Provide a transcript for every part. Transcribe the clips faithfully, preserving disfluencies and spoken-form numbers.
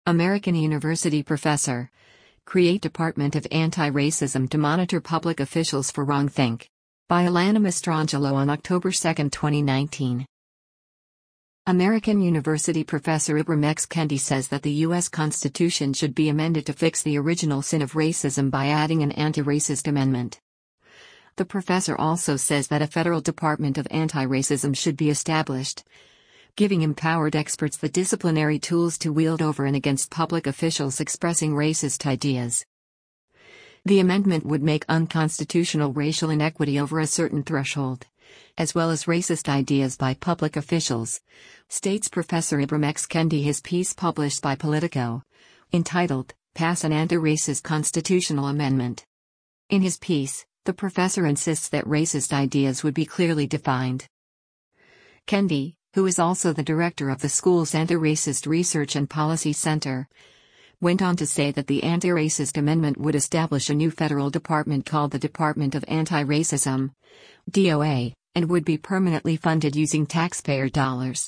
American University professor. Create Department of Anti-Racism to monitor public officials for wrongthink. By Alana Mastrangelo on October second, twenty nineteen. American University professor Ibram X. Kendi says that the U S Constitution should be amended to fix the original sin of racism by adding an anti-racist amendment. The professor also says that a federal Department of Anti-Racism should be established, giving empowered experts the disciplinary tools to wield over and against public officials expressing racist ideas. The amendment would make unconstitutional racial inequity over a certain threshold, as well as racist ideas by public officials, states Professor Ibram X. Kendi. His piece published by Politico, entitled, Pass an Anti-Racist Constitutional Amendment. In his piece, the professor insists that racist ideas would be clearly defined. Kendi, who is also the director of the school's Anti-Racist Research and Policy Center, went on to say that the Anti-Racist Amendment would establish a new federal department called the Department of Anti-Racism, D O A, and would be permanently funded using taxpayer dollars.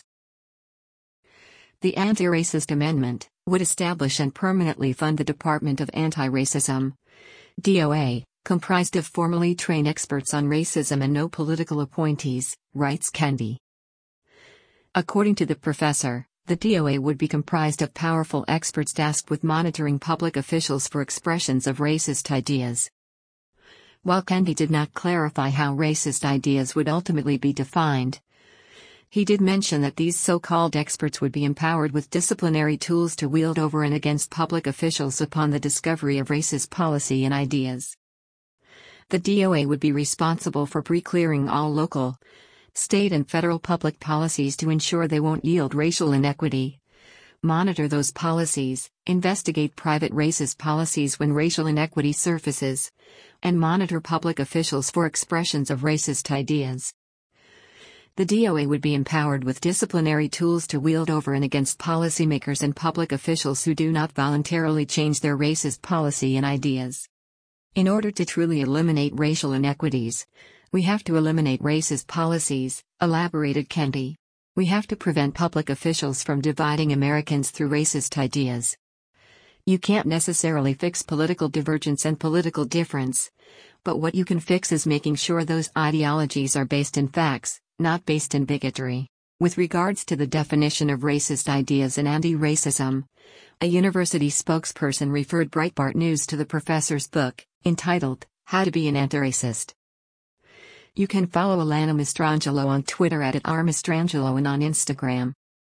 The Anti-Racist Amendment would establish and permanently fund the Department of Anti-Racism, D O A, comprised of formally trained experts on racism and no political appointees, writes Kendi. According to the professor, the D O A would be comprised of powerful experts tasked with monitoring public officials for expressions of racist ideas. While Kendi did not clarify how racist ideas would ultimately be defined, he did mention that these so-called experts would be empowered with disciplinary tools to wield over and against public officials upon the discovery of racist policy and ideas. The D O A would be responsible for pre-clearing all local, state and federal public policies to ensure they won't yield racial inequity, monitor those policies, investigate private racist policies when racial inequity surfaces, and monitor public officials for expressions of racist ideas. The D O A would be empowered with disciplinary tools to wield over and against policymakers and public officials who do not voluntarily change their racist policy and ideas. In order to truly eliminate racial inequities, we have to eliminate racist policies, elaborated Kendi. We have to prevent public officials from dividing Americans through racist ideas. You can't necessarily fix political divergence and political difference, but what you can fix is making sure those ideologies are based in facts, not based in bigotry. With regards to the definition of racist ideas and anti-racism, a university spokesperson referred Breitbart News to the professor's book, entitled, How to Be an Anti-Racist. You can follow Alana Mastrangelo on Twitter at, at r mastrangelo and on Instagram,